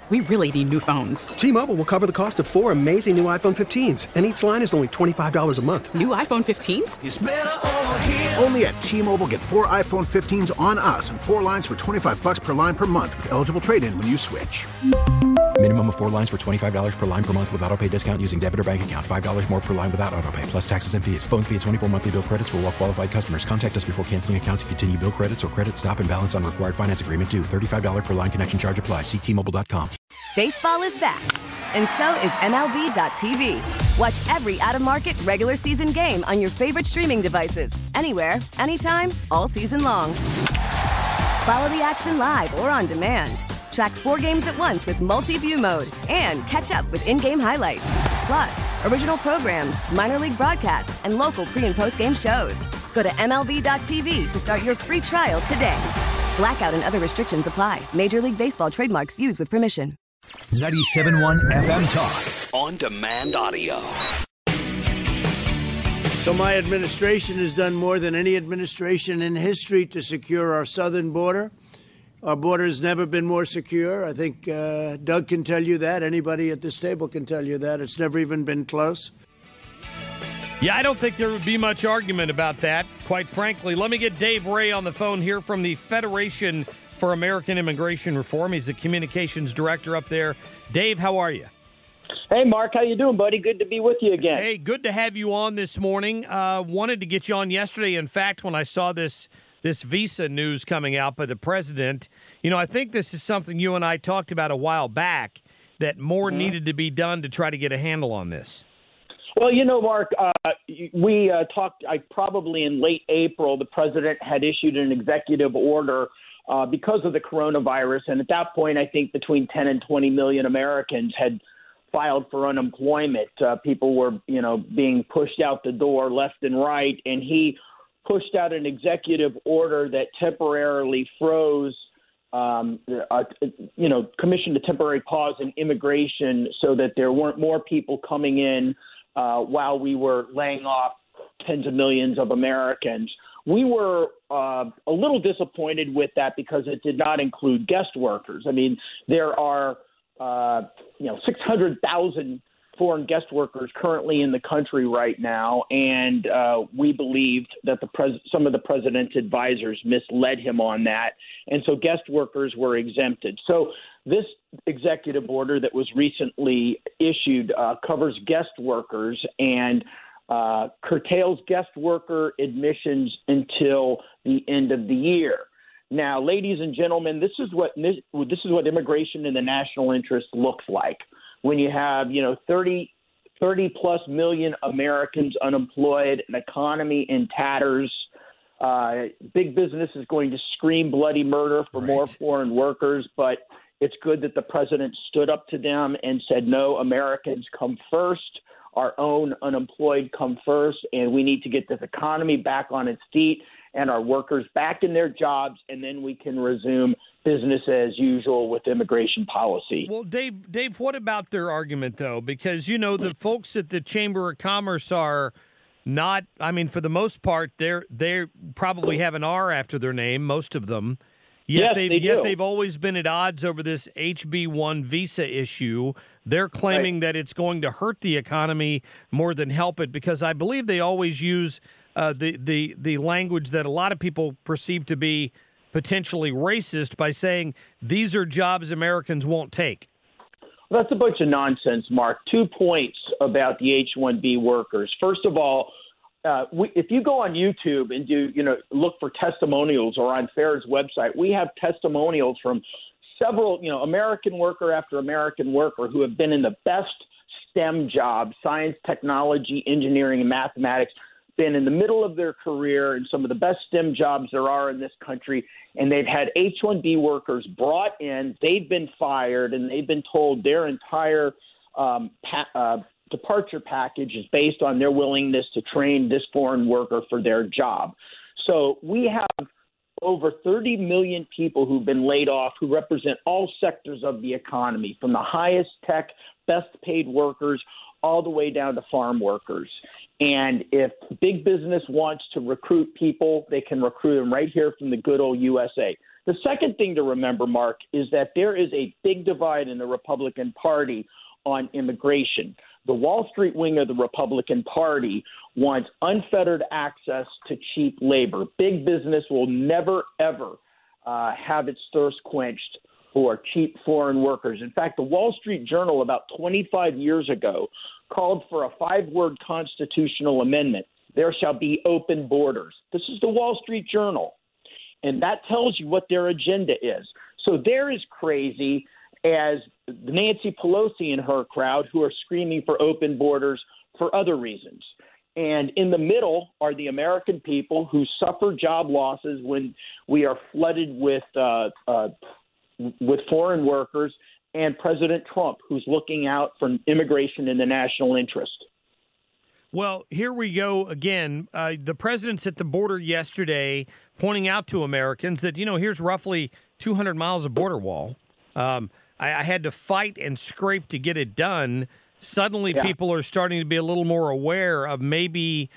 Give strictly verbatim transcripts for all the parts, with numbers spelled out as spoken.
We really need new phones. T-Mobile will cover the cost of four amazing new iPhone fifteens, and each line is only twenty-five dollars a month. New iPhone fifteens? It's better over here. Only at T-Mobile, get four iPhone fifteens on us and four lines for twenty-five dollars per line per month with eligible trade-in when you switch. Minimum of four lines for twenty-five dollars per line per month with autopay discount using debit or bank account. five dollars more per line without autopay, plus taxes and fees. Phone fee at twenty-four monthly bill credits for well-qualified customers. Contact us before canceling account to continue bill credits or credit stop and balance on required finance agreement due. thirty-five dollars per line connection charge applies. See T Mobile dot com. Baseball is back, and so is M L B dot T V. Watch every out-of-market regular season game on your favorite streaming devices. Anywhere, anytime, all season long. Follow the action live or on demand. Track four games at once with multi-view mode and catch up with in-game highlights. Plus, original programs, minor league broadcasts, and local pre- and post-game shows. Go to M L B dot T V to start your free trial today. Blackout and other restrictions apply. Major League Baseball trademarks used with permission. ninety-seven point one F M Talk. On demand audio. So my administration has done more than any administration in history to secure our southern border. Our border has never been more secure. I think uh, Doug can tell you that. Anybody at this table can tell you that. It's never even been close. Yeah, I don't think there would be much argument about that, quite frankly. Let me get Dave Ray on the phone here from the Federation for American Immigration Reform. He's the communications director up there. Dave, how are you? Hey, Mark, how you doing, buddy? Good to be with you again. Hey, good to have you on this morning. Uh, wanted to get you on yesterday. In fact, when I saw this this visa news coming out by the president, you know, I think this is something you and I talked about a while back, that more mm-hmm. needed to be done to try to get a handle on this. Well, you know, Mark, uh, we uh, talked I, probably in late April, the president had issued an executive order uh, because of the coronavirus. And at that point, I think between ten and twenty million Americans had filed for unemployment. Uh, people were, you know, being pushed out the door left and right. And he pushed out an executive order that temporarily froze, um, uh, you know, commissioned a temporary pause in immigration so that there weren't more people coming in uh, while we were laying off tens of millions of Americans. We were uh, a little disappointed with that because it did not include guest workers. I mean, there are, uh, you know, six hundred thousand foreign guest workers currently in the country right now, and uh, we believed that the pres- some of the president's advisors misled him on that, and so guest workers were exempted. So this executive order that was recently issued uh, covers guest workers and uh, curtails guest worker admissions until the end of the year. Now, ladies and gentlemen, this is what this is what immigration in the national interest looks like. When you have, you know, thirty, thirty plus million Americans unemployed, an economy in tatters, uh, big business is going to scream bloody murder for right. more foreign workers. But it's good that the president stood up to them and said, no, Americans come first. Our own unemployed come first. And we need to get this economy back on its feet and our workers back in their jobs. And then we can resume business as usual with immigration policy. Well, Dave, Dave, what about their argument, though? Because, you know, the folks at the Chamber of Commerce are not, I mean, for the most part, they're they probably have an R after their name, most of them. Yet yes, they've, they yet do. they've always been at odds over this H B one visa issue. They're claiming right. that it's going to hurt the economy more than help it, because I believe they always use uh, the, the, the language that a lot of people perceive to be potentially racist by saying these are jobs Americans won't take. Well, that's a bunch of nonsense, Mark. Two points about the H one B workers. First of all, uh, we, if you go on YouTube and do, you know, look for testimonials, or on FAIR's website, we have testimonials from several, you know, American worker after American worker who have been in the best STEM jobs, science, technology, engineering, and mathematics, been in the middle of their career in some of the best STEM jobs there are in this country, and they've had H one B workers brought in, they've been fired, and they've been told their entire um, pa- uh, departure package is based on their willingness to train this foreign worker for their job. So we have over thirty million people who've been laid off, who represent all sectors of the economy, from the highest tech, best paid workers all the way down to farm workers. And if big business wants to recruit people, they can recruit them right here from the good old U S A. The second thing to remember, Mark, is that there is a big divide in the Republican Party on immigration. The Wall Street wing of the Republican Party wants unfettered access to cheap labor. Big business will never, ever uh, have its thirst quenched for cheap foreign workers. In fact, the Wall Street Journal about twenty-five years ago called for a five-word constitutional amendment. There shall be open borders. This is the Wall Street Journal. And that tells you what their agenda is. So they're as crazy as Nancy Pelosi and her crowd, who are screaming for open borders for other reasons. And in the middle are the American people who suffer job losses when we are flooded with uh, uh, with foreign workers, and President Trump, who's looking out for immigration in the national interest. Well, here we go again. Uh, the president's at the border yesterday pointing out to Americans that, you know, here's roughly two hundred miles of border wall. Um, I, I had to fight and scrape to get it done. Suddenly yeah. people are starting to be a little more aware of maybe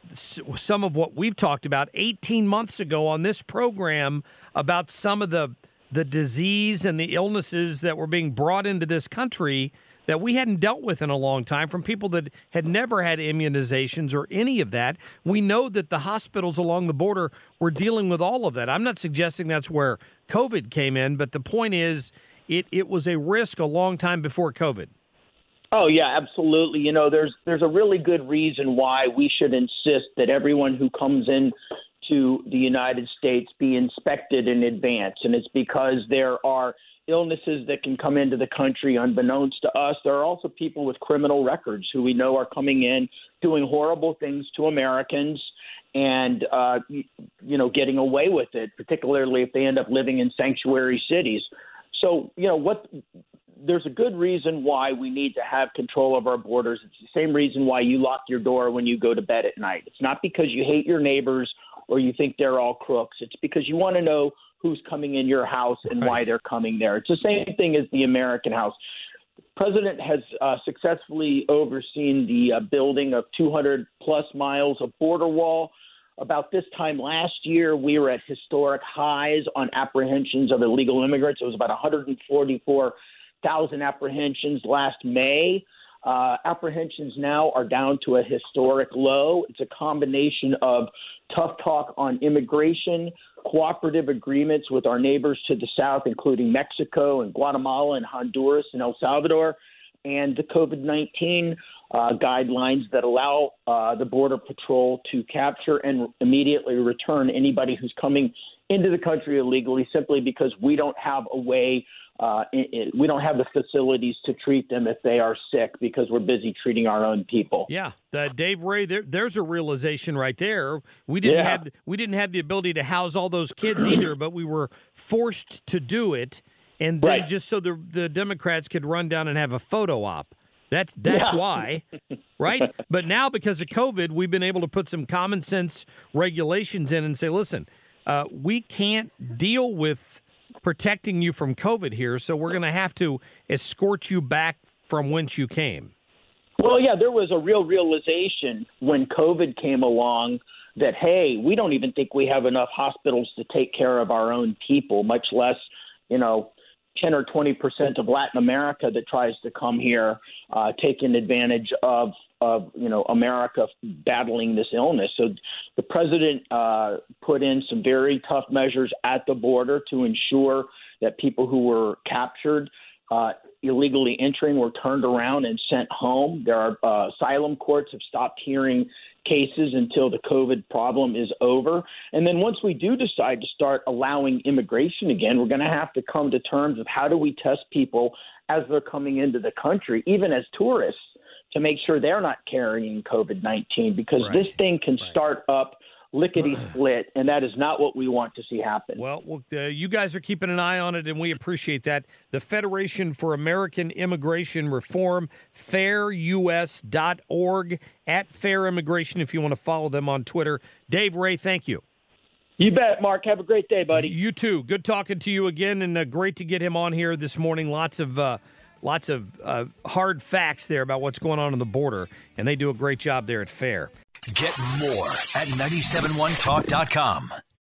some of what we've talked about eighteen months ago on this program about some of the the disease and the illnesses that were being brought into this country that we hadn't dealt with in a long time from people that had never had immunizations or any of that. We know that the hospitals along the border were dealing with all of that. I'm not suggesting that's where COVID came in, but the point is it, it was a risk a long time before COVID. Oh, yeah, absolutely. You know, there's there's a really good reason why we should insist that everyone who comes in to the United States be inspected in advance. And it's because there are illnesses that can come into the country unbeknownst to us. There are also people with criminal records who we know are coming in doing horrible things to Americans and, uh, you, you know, getting away with it, particularly if they end up living in sanctuary cities. So, you know, what there's a good reason why we need to have control of our borders. It's the same reason why you lock your door when you go to bed at night. It's not because you hate your neighbors or you think they're all crooks. It's because you want to know who's coming in your house and right. why they're coming there. It's the same thing as the American house. The president has uh, successfully overseen the uh, building of two hundred plus miles of border wall. About this time last year, we were at historic highs on apprehensions of illegal immigrants. It was about one hundred forty-four thousand apprehensions last May. Uh, apprehensions now are down to a historic low. It's a combination of tough talk on immigration, cooperative agreements with our neighbors to the south, including Mexico and Guatemala and Honduras and El Salvador, and the COVID nineteen uh, guidelines that allow uh, the Border Patrol to capture and immediately return anybody who's coming into the country illegally simply because we don't have a way Uh, it, it, we don't have the facilities to treat them if they are sick because we're busy treating our own people. Yeah, uh, Dave Ray, there, there's a realization right there. We didn't yeah. have we didn't have the ability to house all those kids either, but we were forced to do it, and then right. just so the the Democrats could run down and have a photo op. That's that's yeah. why, right? But now because of COVID, we've been able to put some common sense regulations in and say, listen, uh, we can't deal with protecting you from COVID here, so we're going to have to escort you back from whence you came. Well, yeah, there was a real realization when COVID came along that, hey, we don't even think we have enough hospitals to take care of our own people, much less, you know, ten or twenty percent of Latin America that tries to come here, uh, taking advantage of, of, you know, America battling this illness. So the president uh, put in some very tough measures at the border to ensure that people who were captured uh, illegally entering were turned around and sent home. There are uh, asylum courts have stopped hearing cases until the COVID problem is over. And then once we do decide to start allowing immigration again, we're going to have to come to terms of how do we test people as they're coming into the country, even as tourists, to make sure they're not carrying COVID nineteen, because right. this thing can right. start up lickety-split, and that is not what we want to see happen. Well, well uh, you guys are keeping an eye on it, and we appreciate that. The Federation for American Immigration Reform, fair U S dot org, at Fair Immigration, if you want to follow them on Twitter. Dave Ray, thank you. You bet, Mark. Have a great day, buddy. You too. Good talking to you again, and uh, great to get him on here this morning. Lots of uh, lots of uh, hard facts there about what's going on on the border, and they do a great job there at Fair. Get more at nine seven one talk dot com.